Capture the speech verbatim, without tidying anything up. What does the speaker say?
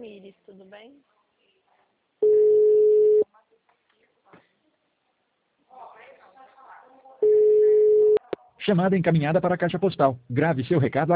Tamires, tudo bem? Chamada encaminhada para a caixa postal. Grave seu recado